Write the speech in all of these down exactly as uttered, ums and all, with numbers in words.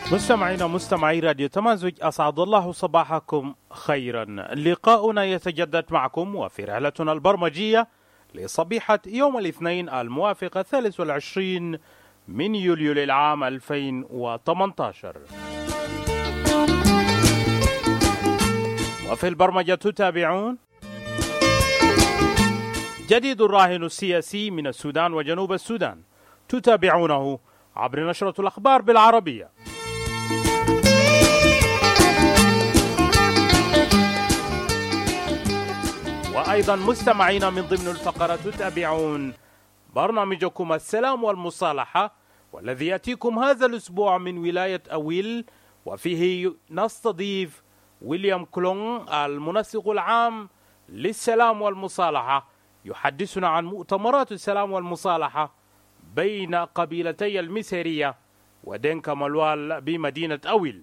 مستمعينا مستمعي راديو تمازج، أسعد الله صباحكم خيرا. لقاؤنا يتجدد معكم وفي رحلتنا البرمجية لصبيحة يوم الاثنين الموافق الثالث والعشرين من يوليو للعام ألفين وثمانية عشر. وفي البرمجة تتابعون جديد الراهن السياسي من السودان وجنوب السودان، تتابعونه عبر نشرة الأخبار بالعربية. وأيضا مستمعين من ضمن الفقرة تتابعون برنامجكم السلام والمصالحة، والذي يأتيكم هذا الأسبوع من ولاية أويل، وفيه نستضيف ويليام كلونغ المنسق العام للسلام والمصالحة، يحدثنا عن مؤتمرات السلام والمصالحة بين قبيلتي المسيرية ودينكا ملوال بمدينة أويل.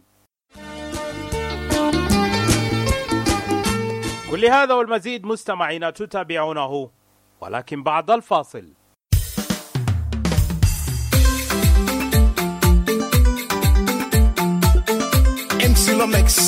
كل هذا والمزيد مستمعينا تتابعونه، ولكن بعد الفاصل. Emsilomex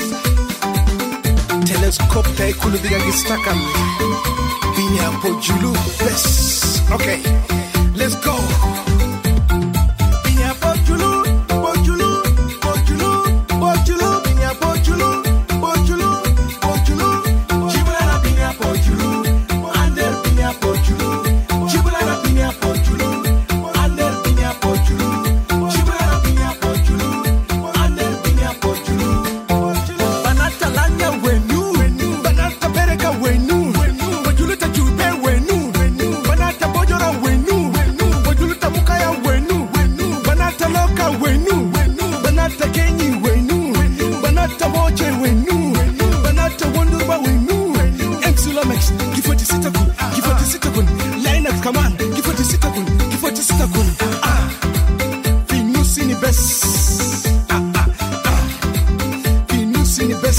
Telescope tay kulu diga gistakal Binya pojulu bes. Okay, let's go. Binya pojulu pojulu pojulu pojulu binya pojulu pojulu pojulu Jibula binya pojulu ander binya pojulu Jibula binya pojulu ander binya pojulu Jibula binya pojulu ander binya pojulu Banata lanya wenu banata bereka wenu pojulu ta jube wenu banata bojora wenu pojulu ta mukaya wenu banata loka wenu banata kenyi wenu banata moche wenu banata wonderba wenu Emsilomex kifoti sitakun kifoti sitakun line up come on kifoti sitakun kifoti sitakun ah finu sini bes ah ah ah finu sini bes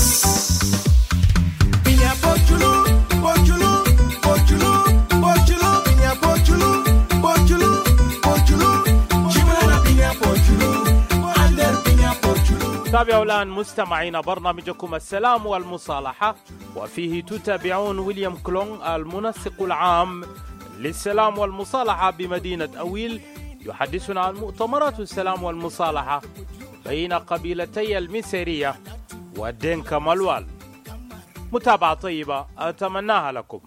binya pojulu pojulu pojulu pojulu binya pojulu pojulu pojulu jibala binya pojulu ander binya pojulu. تابعوا الآن مستمعين برنامجكم السلام والمصالحة، وفيه تتابعون ويليام كلونغ المنسق العام للسلام والمصالحة بمدينة أويل، يحدثنا عن مؤتمرات السلام والمصالحة بين قبيلتي المسيرية ودينكا ملوال. متابعة طيبة أتمناها لكم.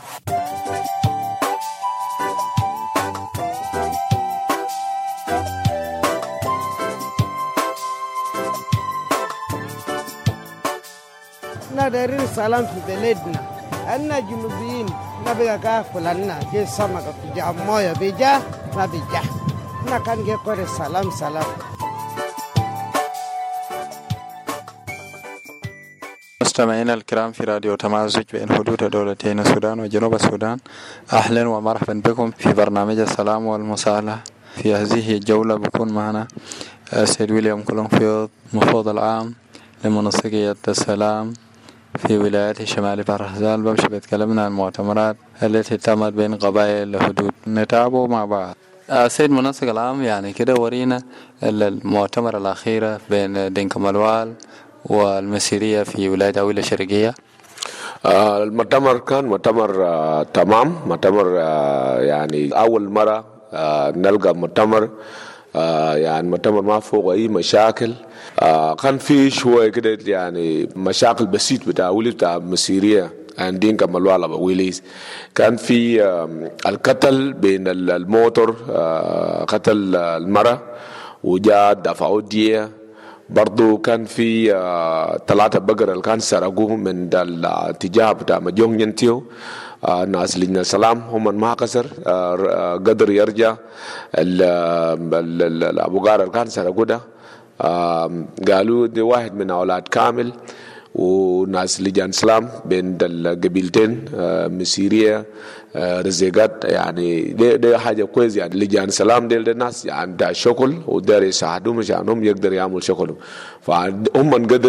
نادرين سلام في بلدنا أنا جنوبيين نبغى كافلنا جي سمك في جامويا بيجا ما بيجا نكان جي كوري سلام سلام. مستمعينا الكرام في راديو تمازج بين حدود دولتين السودان وجنوب السودان، أهلا ومرحبا بكم في برنامج السلام والمصالحة. في هذه الجولة بكون معنا السيد ويليام كلونغ مفوض العام لمنسقية السلام في ولاية شمال بحر غزال. بمشي بتكلمنا عن المؤتمرات التي تمت بين قبائل الحدود، نتابعه مع بعض. السيد منسق العام، يعني كده ورينا المؤتمر الأخيرة بين دينكا ملوال والمسيرية في ولاية أويل الشرقية. آه المؤتمر كان مؤتمر آه تمام، مؤتمر آه يعني أول مرة آه نلقى مؤتمر آه يعني مؤتمر ما فوق أي مشاكل. آه كان في شوية كده يعني مشاكل بسيط بتاع ولي بتاع مسيرية عندين كملوا على ويليز. كان في آه القتل بين الموتور، آه قتل المرأة وجاء دفعوا دية. برضو كان في آه ثلاثة بقر اللي كان سرقوه من الاتجاه بتاع مجون ينتيو. آه ناس لجنة السلام هم ما كسر آه قدر يرجع أبو غار اللي كان سرقوه ده. آه قالوا دي واحد من أولاد كامل وناس لجان سلام بين القبيلتين آه مسيرية رزيقات يعني دي, دي حاجه كويس يعني لجان سلام ديل الناس يعني ده شغل ودار يساعدهم عشانهم يقدر يعمل شغلهم فهم قدر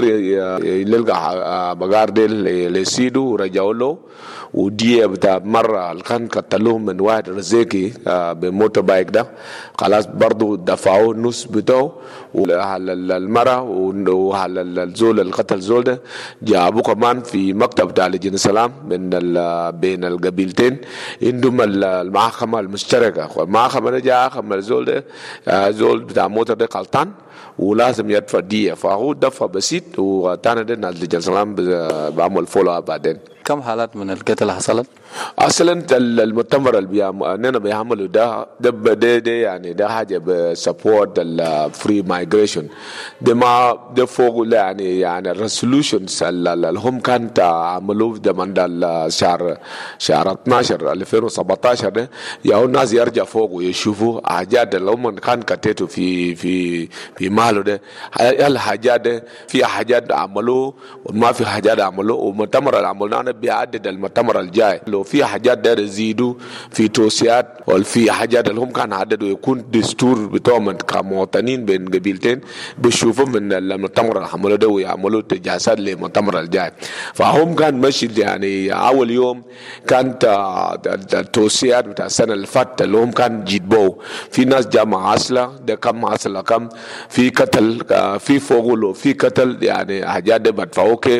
يلقى بقار ديل لسيدو ورجعوا له ودي بتاع مرة كان قتلوهم من واحد رزيقي بموتور بايك ده خلاص برضو دفعوه نص بتاعه وعلى المرة وعلى الزول اللي قتل زول ده جابوه كمان في مكتب بتاع لجنة السلام بين بين القبيلتين عندهم المحكمة المشتركة المحكمة ده جاء حكم الزول ده زول بتاع موتور ده غلطان ولازم يدفع دية فهو دفع بسيط وتاني ده ناس لجنة السلام بعمل فولو بعدين. كم حالات من القتل حصلت؟ اصلا المؤتمر اللي بيعملوا بيعملوا ده ده ده, ده يعني ده حاجه بسبورت الفري مايجريشن ده ما ده فوق يعني يعني الريزولوشنز اللي هم كانوا عملوه ده من الشهر شهر اثناشر ألفين وسبعتاشر ده يا الناس يرجع فوق ويشوفوا حاجات اللي هم كان كتيتوا في في في ماله ده الحاجات ده في حاجات عملوه وما في حاجات عملوه والمؤتمر اللي عملناه بيعدد المؤتمر الجاي لو في حاجات داير يزيدوا في توسيات ولا في حاجات اللي هم كان عددوا يكون دستور بتوعهم كمواطنين بين قبيلتين بيشوفوا من المؤتمر اللي عملوه ده ويعملوا تجهيزات للمؤتمر الجاي فهم كان ماشي يعني اول يوم كانت التوسيات بتاع السنه اللي فاتت اللي هم كان جيبوا في ناس جمع اصله ده كم اصله كم في قتل في فوق في قتل يعني حاجات ده بدفعوا كيف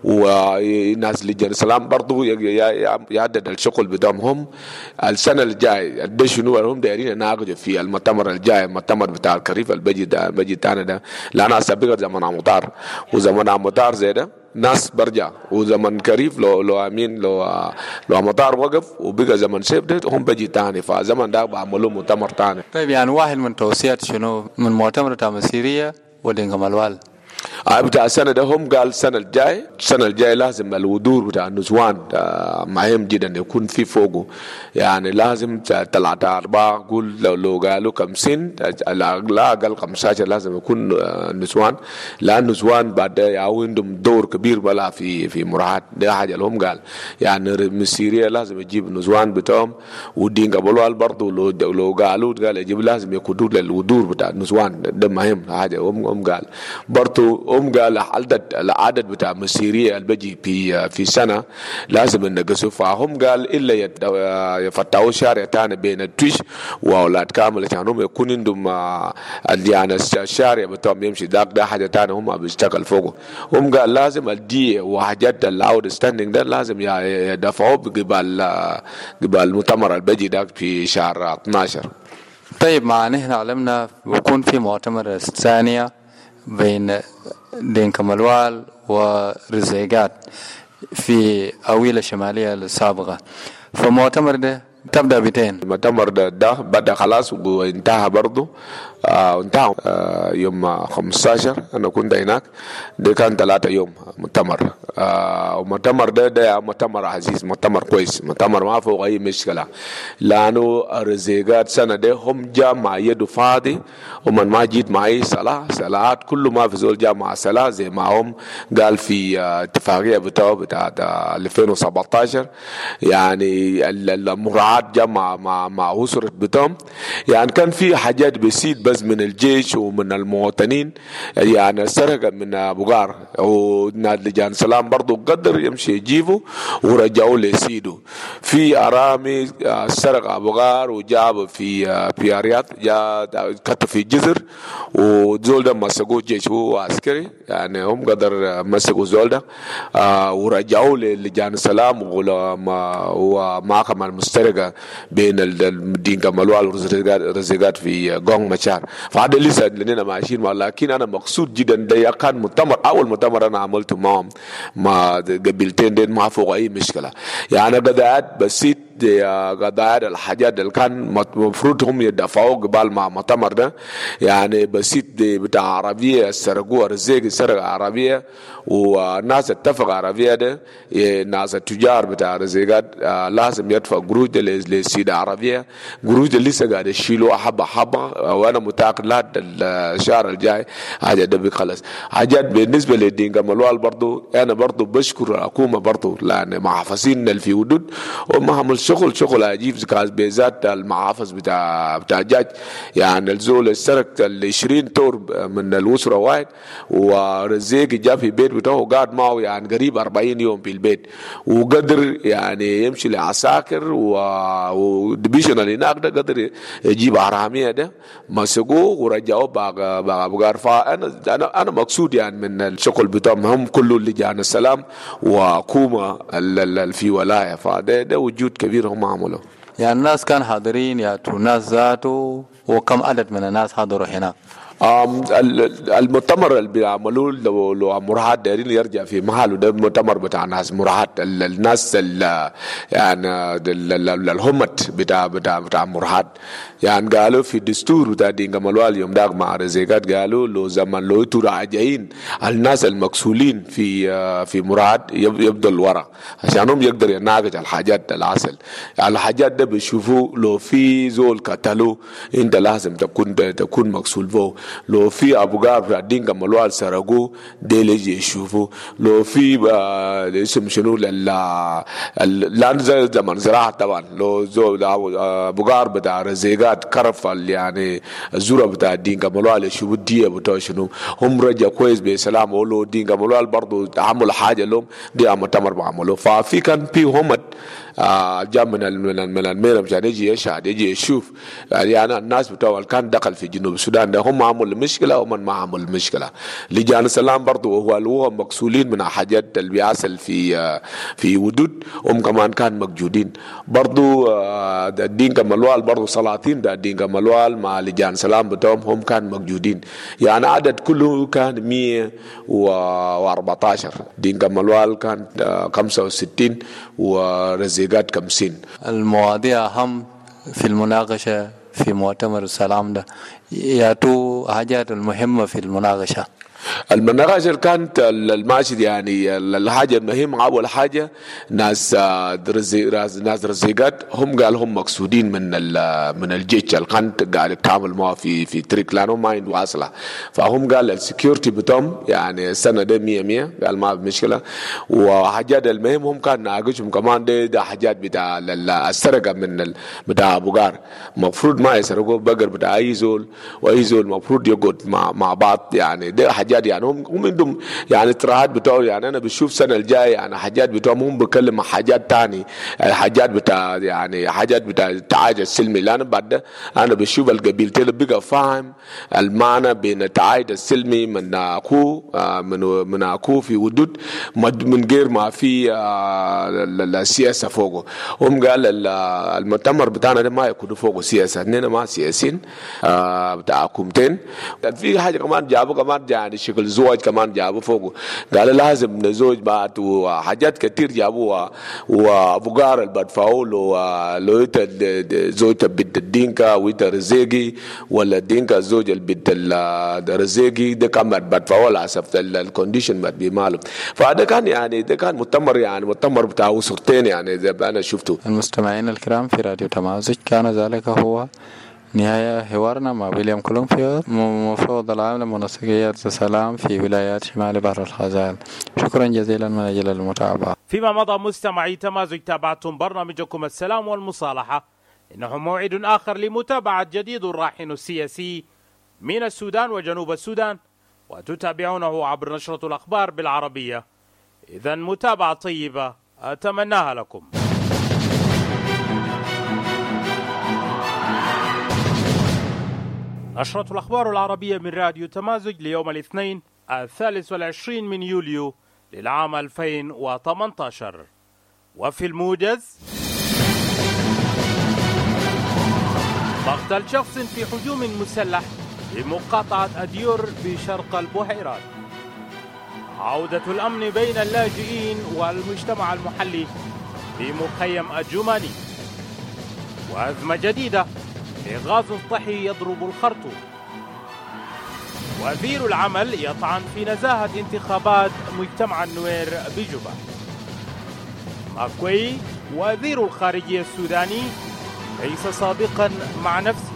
وناس لجنة السلام برضو يعدد الشغل بدمهم السنه الجاي ده شنو هم دايرين يناقشوا في المؤتمر الجاي المؤتمر بتاع الكريف البجي ده البجي تاني ده لأنها سابقا زمن عمطار وزمن عمطار زي ده ناس برجع وزمن كريف لو لو امين لو لو عمطار وقف وبقى زمن سيف ده هم بجي تاني فزمن ده بعملوا مؤتمر تاني. طيب يعني واحد من توصيات شنو من مؤتمر بتاع مسيريه ودينغ ملوال بتاع السنة ده هم قال السنة الجاي السنة الجاي لازم الودور بتاع النسوان مهم جدا يكون في فوقه يعني لازم ثلاثة أربعة قول لو, لو قالوا خمسين لا أقل خمسة لازم يكون نسوان لأن النسوان بعد عندهم دور كبير بلا في في مراعاة ده حاجة لهم قال يعني مسيرية لازم يجيب النسوان بتاعهم ودين قبلوا برضو لو لو قالوا قال يجيب لازم يكونوا للودور بتاع النسوان ده مهم حاجة هم هم قال برضو هم قال عدد العدد بتاع مسيرية البجي في في سنة لازم نقصوا فهم قال إلا يفتحوا شارع تاني بين التوش وأولاد كامل عشانهم يكون عندهم يعني الشارع بتاعهم يمشي داك ده حاجة تاني هم بيشتغل فوقه هم قال لازم الدي وحاجات اللاود ستاندينج ده لازم يدفعوا قبل قبل مؤتمر البجي داك في شهر اثناشر. طيب مع نحن علمنا بيكون في مؤتمر ثانية بين دينك ملوال ورزيقات في أويلة شمالية السابقة فمؤتمر ده تبدأ بتين المؤتمر ده, ده بدأ خلاص وانتهى برضو آه انتهى آه يوم خمستاشر أنا كنت هناك ده كان ثلاثة يوم مؤتمر آه ومؤتمر ده ده مؤتمر عزيز مؤتمر كويس مؤتمر ما فوق أي مشكلة لأنه الرزيقات سنة ده هم جاء مع يده فاضي ومن ما جيت معي صلاة صلاة كل ما في زول جاء مع صلاة زي ما هم قال في آه اتفاقية بتاعه بتاع ألفين وسبعتاشر يعني المراعاة جاء مع مع مع أسرة بتاعهم يعني كان في حاجات بسيط بس من الجيش ومن المواطنين يعني سرقة من أبو غار ونادي لجان سلام برضو قدر يمشي يجيبه ورجعوا لسيده في أرامي سرقة أبو غار وجاب في في أرياض جاء كتب في جزر وزول ده مسكوا جيش هو عسكري يعني هم قدر مسكوا زول ده ورجعوا لجان سلام ومحكمة المشتركة بين الدين ملوال والرزيقات في غونغ مشار فهذا لسه لنا ماشيين ولكن انا مقصود جدا ده كان مؤتمر اول مؤتمر انا عملته معهم مع قبيلتين دين ما فوق اي مشكله يعني قضايات بسيط قضايا الحاجات اللي كان مفروض هم يدفعوا قبل مع مؤتمر ده يعني بسيط بتاع عربيه سرقوا رزيق سرق عربيه والناس اتفق عربيه ده ناس التجار بتاع رزيقات لازم يدفع قروش للسيده عربيه قروش لسه قاعد يشيلوا حبه حبه وانا متاكد لا الشهر الجاي حاجه ده بيخلص حاجات بالنسبه للدين ملوال برضو انا برضو بشكر الحكومه برضو لان محافظين في حدود وما عمل شغل شغل عجيب كاز بذات المحافظ بتاع بتاع جاج يعني الزول السرق ال عشرين تور من الأسرة واحد ورزيق جاء في بيت بتاعه قاعد معه يعني قريب أربعين يوم في البيت وقدر يعني يمشي لعساكر ودبيشن اللي هناك ده قدر يجيب حرامية ده مسكوه ورجعوه بقى بقى بقى فأنا أنا أنا مقصود يعني من الشغل بتاعهم هم كله لجان السلام وحكومة في ولاية فده ده وجود كبير هم عملوا. يعني الناس كان حاضرين يا الناس ذاته وكم عدد من الناس حضروا هنا؟ المؤتمر اللي بيعملوه لو لو مراد دايرين يرجع في محله ده المؤتمر بتاع ناس مراد الناس يعني الهمت بتاع بتاع بتاع مراد يعني قالوا في الدستور بتاع دينغ ملوال يوم داق مع رزيقات قالوا لو زمان لو تراجعين الناس المكسولين في في مراد يبدل ورا عشانهم يقدر يناقش الحاجات العسل الحاجات ده بيشوفوا لو في زول قتلوا انت لازم تكون تكون مكسول فوق لو في ابو غار دينغ ملوال سرقوا دي ليجي يشوفوا لو في اسم شنو لا لا زمان زراعه طبعا لو زول ابو غار بتاع رزيقات كرف يعني الزوره بتاع دينغ ملوال يشوفوا دي بتاع شنو هم رجع كويس بسلام ولو دينغ ملوال برضو عمل حاجه لهم دي مؤتمر بعملوا ففي كان في هم آه جاء من من من الميرا مشان يجي يشهد يجي يشوف يعني الناس بتوع كان دخل في جنوب السودان ده هم عملوا مشكله ومن ما عملوا مشكله لجان السلام برضو هو هو مقصولين من حاجات اللي بيحصل في آه في ودود هم كمان كان موجودين برضو آه الدين كمالوال برضو سلاطين ده الدين كمالوال مع لجان السلام بتوعهم هم كان موجودين يعني عدد كله كان مية وأربعة عشر دين كمالوال كان آه خمسة وستين ورزق قاد خمسين. المواضيع أهم في المناقشة في مؤتمر السلام ده ياتوا حاجات المهمة في المناقشة. المناقشة اللي كانت الماشي يعني الحاجة المهمة أول حاجة ناس ناس رزيقات هم قال هم مقصودين من من الجيش اللي كانت قاعد يتعامل معه في في تريك لأنهم ما عنده أصله فهم قال السكيورتي بتوعهم يعني السنة ده مية مية قال ما بمشكلة وحاجات المهم هم كان ناقشهم كمان ده ده حاجات بتاع السرقة من بتاع أبو غار مفروض ما يسرقوا بقر بتاع أي زول وأي زول مفروض يقعد مع مع بعض يعني ده حاجات يعني هم هم عندهم يعني اطراحات بتوع يعني انا بشوف سنه الجايه يعني حاجات بتوعهم هم بكلم حاجات تاني حاجات بتاع يعني حاجات بتاع التعايش السلمي لان بعد انا بشوف القبيلتين بقى فاهم المعنى بين التعايش السلمي من اكو من من اكو في ودود من غير ما في السياسه فوقه هم قال المؤتمر بتاعنا ده ما يكون فوقه سياسه اننا ما سياسيين بتاع حكومتين في حاجه كمان جابوا كمان يعني شكل زواج كمان جابوا فوقه قال لازم نزوج بعد وحاجات كتير جابوها وابو غار البدفعوا له لو زوجته بنت الدينكا ويت رزيقي ولا الدينكا زوج البنت الرزيقي ده كان بدفعوا له حسب الكونديشن ما بماله فهذا كان يعني ده كان مؤتمر يعني مؤتمر بتاع اسرتين يعني زي انا شفته. المستمعين الكرام في راديو تمازج كان ذلك هو نهاية حوارنا مع ويليام كولومبيو مفوض العام لمنسقيات السلام في ولايات شمال بحر الخزان. شكرا جزيلا من أجل المتابعة. فيما مضى مستمعي تمازج تابعتم برنامجكم السلام والمصالحة. إنه موعد آخر لمتابعة جديد الراحن السياسي من السودان وجنوب السودان وتتابعونه عبر نشرة الأخبار بالعربية. إذن متابعة طيبة أتمناها لكم. نشرة الأخبار العربية من راديو تمازج ليوم الاثنين الثالث والعشرين من يوليو للعام ألفين وثمانية عشر. وفي الموجز: مقتل شخص في هجوم مسلح بمقاطعة أديور بشرق البحيرات. عودة الأمن بين اللاجئين والمجتمع المحلي في مخيم الجماني. وأزمة جديدة غاز الطحي يضرب الخرطوم. وزير العمل يطعن في نزاهة انتخابات مجتمع النوير بجوبا. ماكوي وزير الخارجية السوداني ليس صادقا مع نفسه.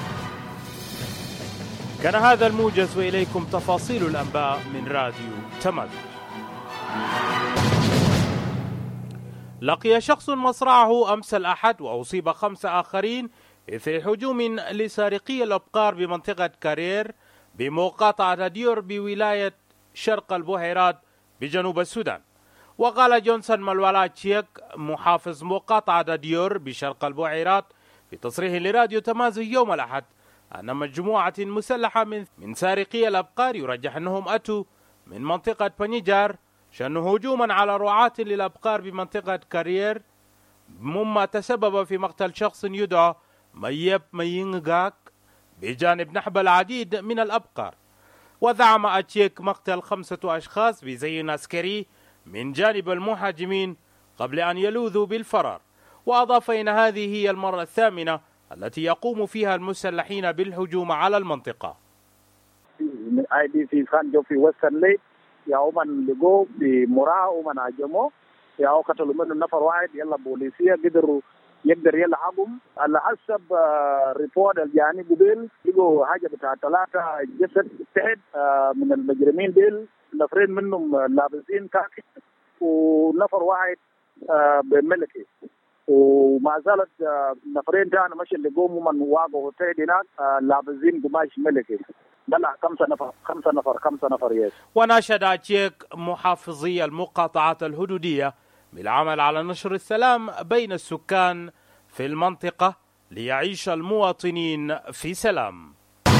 كان هذا الموجز وإليكم تفاصيل الأنباء من راديو تمازج. لقي شخص مصرعه أمس الأحد وأصيب خمسة آخرين إثر هجوم لسارقي الأبقار بمنطقة كارير بمقاطعة ديور بولاية شرق البحيرات بجنوب السودان. وقال جونسون ملوالا تشيك محافظ مقاطعة ديور بشرق البحيرات في تصريح لراديو تمازج يوم الأحد أن مجموعة مسلحة من من سارقي الأبقار يرجح أنهم أتوا من منطقة بنيجار شنوا هجوما على رعاة للأبقار بمنطقة كارير، مما تسبب في مقتل شخص يدعى ميب مينغاك بجانب نحب العديد من الأبقار. وزعم أتشيك مقتل خمسة أشخاص بزي عسكري من جانب المهاجمين قبل أن يلوذوا بالفرار. وأضاف إن هذه هي المرة الثامنة التي يقوم فيها المسلحين بالهجوم على المنطقة. اي دي في كان جو في وسترن ليك يا من لقوا بمراه ومن هاجموا يا قتلوا منهم نفر واحد. يلا بوليسيه قدروا يقدر يلحقهم على حسب ريبورت الجاني قبل لقوا حاجه بتاع ثلاثه جسد تحت من المجرمين ديل، نفرين منهم لابسين كاكي ونفر واحد بملكي، وما زالت نفرين تاني ماشي اللي قوموا من واقعوا تحت هناك لابسين قماش ملكي. بلا خمسة نفر خمسة نفر خمسة نفر يس. وناشد أتشيك محافظي المقاطعات الحدودية بالعمل على نشر السلام بين السكان في المنطقة ليعيش المواطنين في سلام.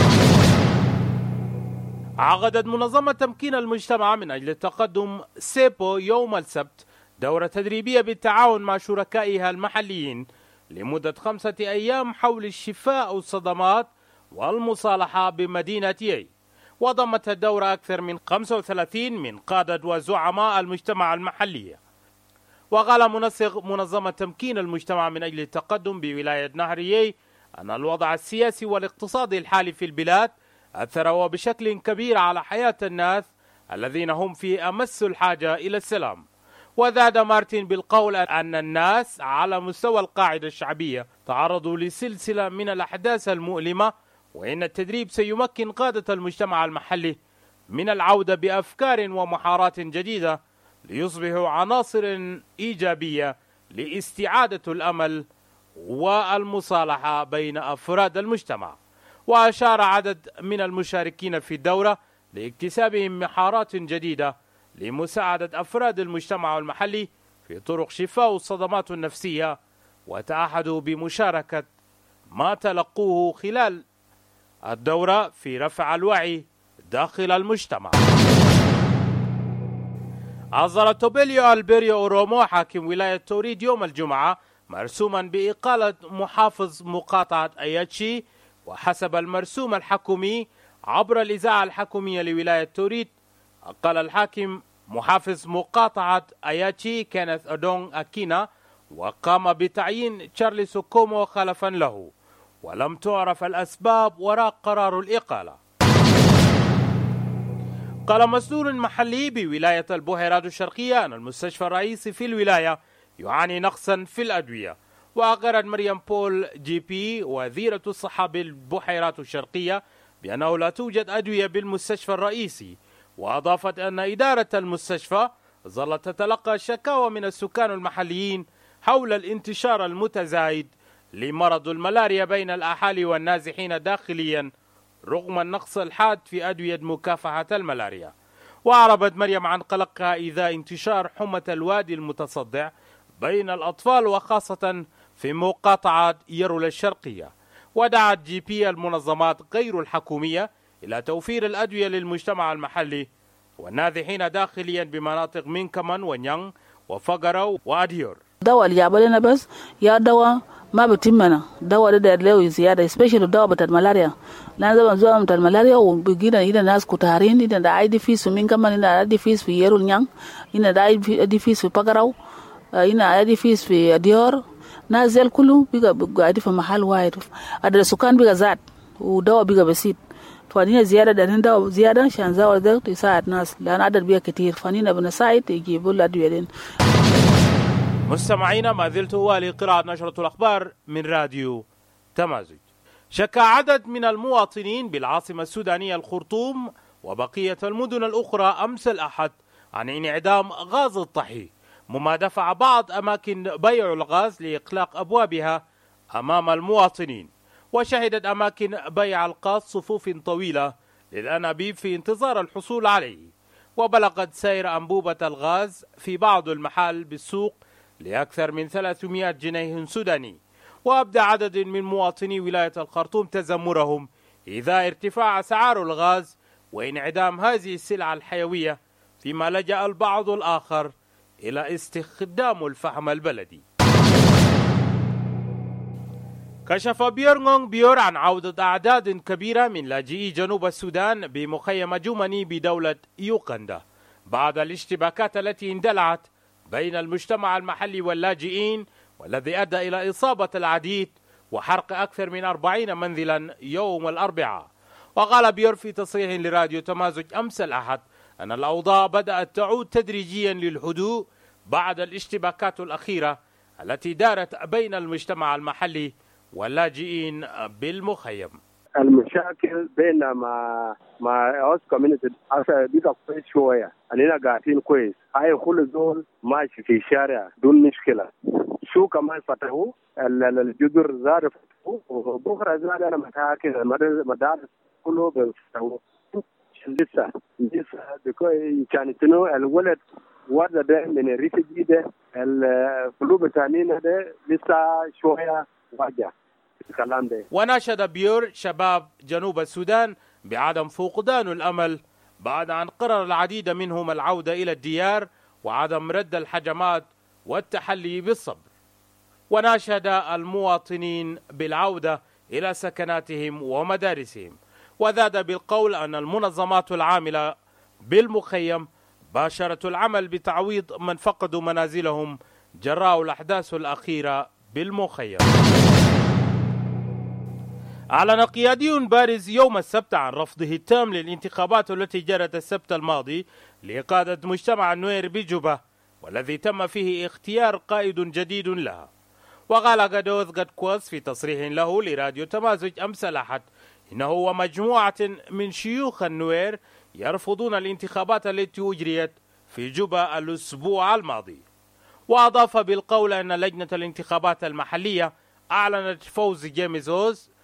عقدت منظمة تمكين المجتمع من أجل التقدم سيبو يوم السبت دورة تدريبية بالتعاون مع شركائها المحليين لمدة خمسة أيام حول الشفاء والصدمات والمصالحة بمدينة يي. وضمت الدورة أكثر من خمسة وثلاثين من قادة وزعماء المجتمع المحلية. وقال منسق منظمة تمكين المجتمع من أجل التقدم بولاية نهر يي أن الوضع السياسي والاقتصادي الحالي في البلاد أثر بشكل كبير على حياة الناس الذين هم في أمس الحاجة إلى السلام. وزاد مارتن بالقول أن الناس على مستوى القاعدة الشعبية تعرضوا لسلسلة من الأحداث المؤلمة، وإن التدريب سيمكن قادة المجتمع المحلي من العودة بأفكار ومهارات جديدة ليصبحوا عناصر إيجابية لاستعادة الأمل والمصالحة بين أفراد المجتمع. وأشار عدد من المشاركين في الدورة لاكتسابهم مهارات جديدة لمساعدة أفراد المجتمع المحلي في طرق شفاء الصدمات النفسية، وتعهدوا بمشاركة ما تلقوه خلال الدورة في رفع الوعي داخل المجتمع. أصدر توبيليو ألبيريو أورومو حاكم ولاية توريد يوم الجمعة مرسوما بإقالة محافظ مقاطعة أياتشي. وحسب المرسوم الحكومي عبر الإذاعة الحكومية لولاية توريد، أقال الحاكم محافظ مقاطعة أياتشي كينيث أدونغ أكينا، وقام بتعيين تشارلي سوكومو خلفا له، ولم تعرف الأسباب وراء قرار الإقالة. قال مسؤول محلي بولاية البحيرات الشرقية أن المستشفى الرئيسي في الولاية يعاني نقصا في الأدوية. وأقرت مريم بول جي بي وزيرة الصحة بالبحيرات الشرقية بأنه لا توجد أدوية بالمستشفى الرئيسي. وأضافت أن إدارة المستشفى ظلت تتلقى شكاوى من السكان المحليين حول الانتشار المتزايد لمرض الملاريا بين الأهالي والنازحين داخليا رغم النقص الحاد في أدوية مكافحة الملاريا. وأعربت مريم عن قلقها إذا انتشار حمى الوادي المتصدع بين الأطفال وخاصة في مقاطعة يرول الشرقية. ودعت جي بي المنظمات غير الحكومية إلى توفير الأدوية للمجتمع المحلي والنازحين داخليا بمناطق من كمان ونيان وفقرة وأديور. دواء اللي جابوا لنا بس يا دواء ما بتمنا، دواء ده له زيادة سبيشال دواء بتاع الملاريا. لازم نزود بتاع الملاريا وبيجينا إذا ناس كتارين إذا ده عادي فيس من كمان إذا عادي فيس في يرول نيان، إذا ده عادي فيس في فقرة، إذا عادي فيس في أديور. نازل كله بيجا قاعد في محل واحد، هذا سكان بيجا زاد ودواء بيجا بسيط. فانينا زيادة ده دواء زيادة عشان زود ده تساعد ناس، لأن عدد بيجا كتير. فانينا بنساعد يجيبوا الأدوية دين. مستمعينا، ما زلت هو لقراءة نشرة الأخبار من راديو تمازج. شكى عدد من المواطنين بالعاصمة السودانية الخرطوم وبقية المدن الأخرى أمس الأحد عن انعدام غاز الطهي، مما دفع بعض أماكن بيع الغاز لإغلاق أبوابها أمام المواطنين. وشهدت أماكن بيع الغاز صفوف طويلة للأنابيب في انتظار الحصول عليه. وبلغت سير أنبوبة الغاز في بعض المحال بالسوق لأكثر من ثلاثمائة جنيه سوداني. وأبدى عدد من مواطني ولاية الخرطوم تذمرهم إذا ارتفاع أسعار الغاز وانعدام هذه السلعة الحيوية، فيما لجأ البعض الآخر إلى استخدام الفحم البلدي. كشف بيورغونغ بيور عن عودة أعداد كبيرة من لاجئي جنوب السودان بمخيم جوماني بدولة يوغندا بعد الاشتباكات التي اندلعت بين المجتمع المحلي واللاجئين، والذي أدى إلى إصابة العديد وحرق أكثر من أربعين منزلا يوم الأربعاء. وقال بيور في تصريح لراديو تمازج أمس الأحد أن الأوضاع بدأت تعود تدريجيا للهدوء بعد الاشتباكات الأخيرة التي دارت بين المجتمع المحلي واللاجئين بالمخيم. المشاكل بين ما ما اوس كوميونتي اسا بيبقى كويس شويه، علينا قاعدين كويس، هاي كل زول ماشي في الشارع دون مشكله. شو كمان فتحوا الجدر زاد فتحوا، وبكره زاد انا متاكد المدارس كله بيفتحوا. لسه لسه بكوي كان تنو الولد ورد ده من الريفيجي ده القلوب الثانيين ده لسه شويه واجه. وناشد بيور شباب جنوب السودان بعدم فقدان الأمل بعد أن قرر العديد منهم العودة إلى الديار وعدم رد الحجمات والتحلي بالصبر. وناشد المواطنين بالعودة إلى سكناتهم ومدارسهم. وزاد بالقول أن المنظمات العاملة بالمخيم باشرت العمل بتعويض من فقدوا منازلهم جراء الأحداث الأخيرة بالمخيم. أعلن قيادي بارز يوم السبت عن رفضه التام للانتخابات التي جرت السبت الماضي لقادة مجتمع النوير بجوبة، والذي تم فيه اختيار قائد جديد لها. وقال غادوث غادكواس في تصريح له لراديو تمازج أمس الأحد إنه ومجموعة من شيوخ النوير يرفضون الانتخابات التي أجريت في جوبة الأسبوع الماضي. وأضاف بالقول أن لجنة الانتخابات المحلية أعلنت فوز جيمس أوز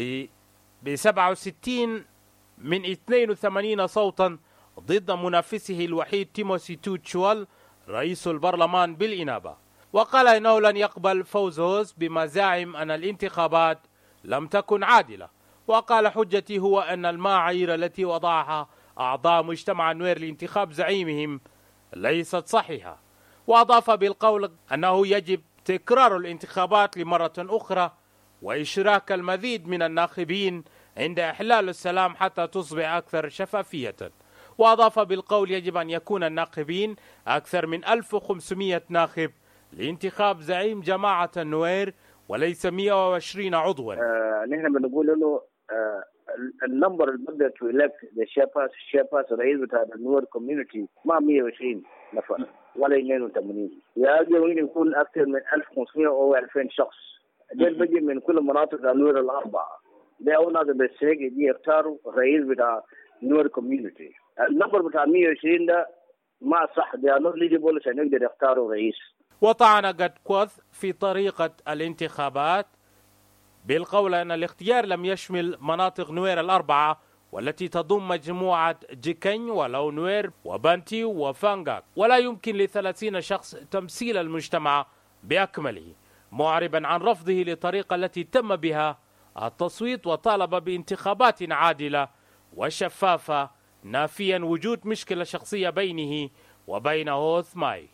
ب سبعة وستين من اثنين وثمانين صوتا ضد منافسه الوحيد تيموثي توتشوال رئيس البرلمان بالإنابة. وقال إنه لن يقبل فوز أوز بما زعم أن الانتخابات لم تكن عادلة. وقال حجتي هو أن المعايير التي وضعها أعضاء مجتمع النوير لانتخاب زعيمهم ليست صحيحة. وأضاف بالقول أنه يجب تكرار الانتخابات لمرة أخرى وإشراك المزيد من الناخبين عند إحلال السلام حتى تصبح أكثر شفافية. وأضاف بالقول يجب أن يكون الناخبين أكثر من ألف وخمسمائة ناخب لانتخاب زعيم جماعة النوير وليس مئة وعشرين عضوا. آه نحن بنقول له آه النمبر اللي بقدر تو elect the chairperson chairperson رئيس بتاع النوير كوميونتي ما مئة وعشرين نفر ولا اثنين وثمانين، يجب أن يكون أكثر من ألف وخمسمائة أو ألفين شخص. دول بيجي من كل مناطق النوير الأربعة. ده أول ناس بيستحق يجي يختاروا رئيس بتاع النوير كوميونتي. النمبر بتاع مئة وعشرين ده ما صح، ده نوت ليجيبل عشان يقدر يختاروا رئيس. وطعن غادكواس في طريقة الانتخابات بالقول أن الاختيار لم يشمل مناطق نوير الأربعة والتي تضم مجموعة جيكين ولو نوير وبانتي وفانغاك، ولا يمكن لثلاثين شخص تمثيل المجتمع بأكمله، معربا عن رفضه للطريقة التي تم بها التصويت، وطالب بانتخابات عادلة وشفافة نافيا وجود مشكلة شخصية بينه وبين هوث ماي.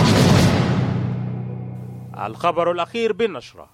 الخبر الأخير بالنشرة: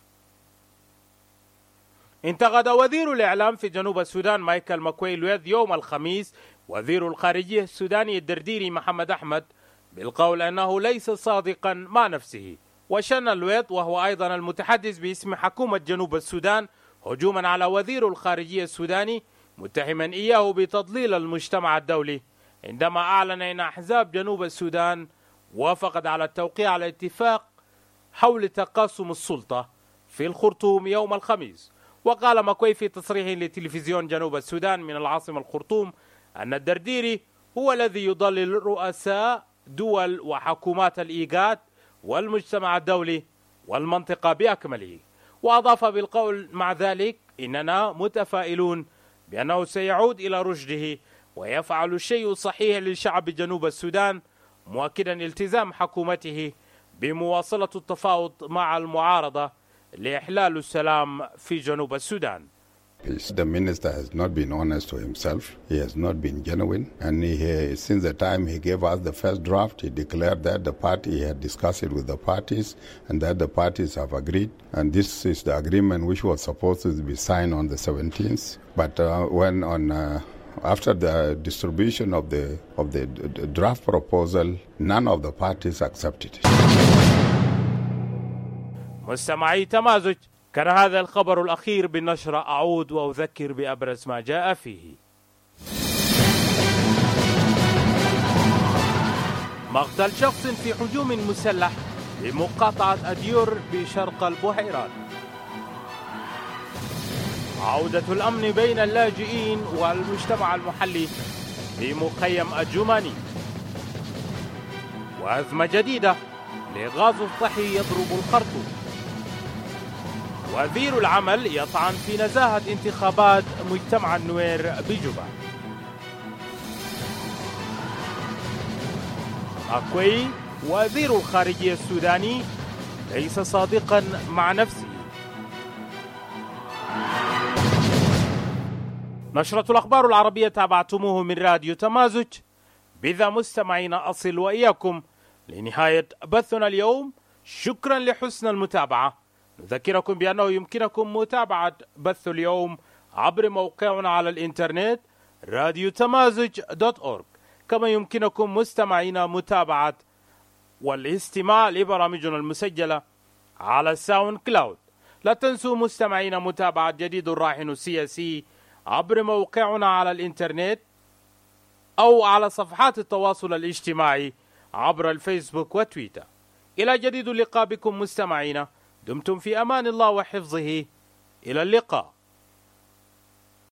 انتقد وزير الإعلام في جنوب السودان مايكل ماكوي لويث يوم الخميس وزير الخارجية السوداني الدرديري محمد أحمد بالقول أنه ليس صادقا مع نفسه. وشن لويث وهو أيضا المتحدث باسم حكومة جنوب السودان هجوما على وزير الخارجية السوداني، متهما إياه بتضليل المجتمع الدولي، عندما أعلن أن أحزاب جنوب السودان وافقت على التوقيع على اتفاق حول تقاسم السلطة في الخرطوم يوم الخميس. وقال ماكوي في تصريح لتلفزيون جنوب السودان من العاصمة الخرطوم أن الدرديري هو الذي يضلل رؤساء دول وحكومات الإيجاد والمجتمع الدولي والمنطقة بأكمله. وأضاف بالقول مع ذلك: إننا متفائلون بأنه سيعود إلى رشده ويفعل الشيء الصحيح للشعب جنوب السودان، مؤكدا التزام حكومته بمواصلة التفاوض مع المعارضة لإحلال السلام في جنوب السودان. The minister has not been honest to himself. He has not been genuine. And he, since the time he gave us the first draft, he declared that the party had discussed it with the parties and that the parties have agreed. And this is the agreement which was supposed to be signed on the seventeenth. But uh, when on uh, after the distribution of the of the, the draft proposal, none of the parties accepted it. مستمعي تمازج، كان هذا الخبر الأخير بالنشرة. أعود وأذكر بأبرز ما جاء فيه. مقتل شخص في هجوم مسلح بمقاطعة أديور بشرق البحيرات. عودة الأمن بين اللاجئين والمجتمع المحلي في مخيم الجماني. وأزمة جديدة لغاز الطحي يضرب الخرطوم. وزير العمل يطعن في نزاهة انتخابات مجتمع النوير بجوبا. أكوي وزير الخارجية السوداني ليس صادقا مع نفسه. نشرة الأخبار العربية تابعتموه من راديو تمازج. بذا مستمعين أصل وإياكم لنهاية بثنا اليوم. شكرا لحسن المتابعة. نذكركم بأنه يمكنكم متابعة بث اليوم عبر موقعنا على الإنترنت راديو تمازج دوت أورج، كما يمكنكم مستمعين متابعة والاستماع لبرامجنا المسجلة على الساوند كلاود. لا تنسوا مستمعين متابعة جديد الراهن السياسي عبر موقعنا على الإنترنت أو على صفحات التواصل الاجتماعي عبر الفيسبوك وتويتر. إلى جديد اللقاء بكم مستمعين، دمتم في أمان الله وحفظه. إلى اللقاء.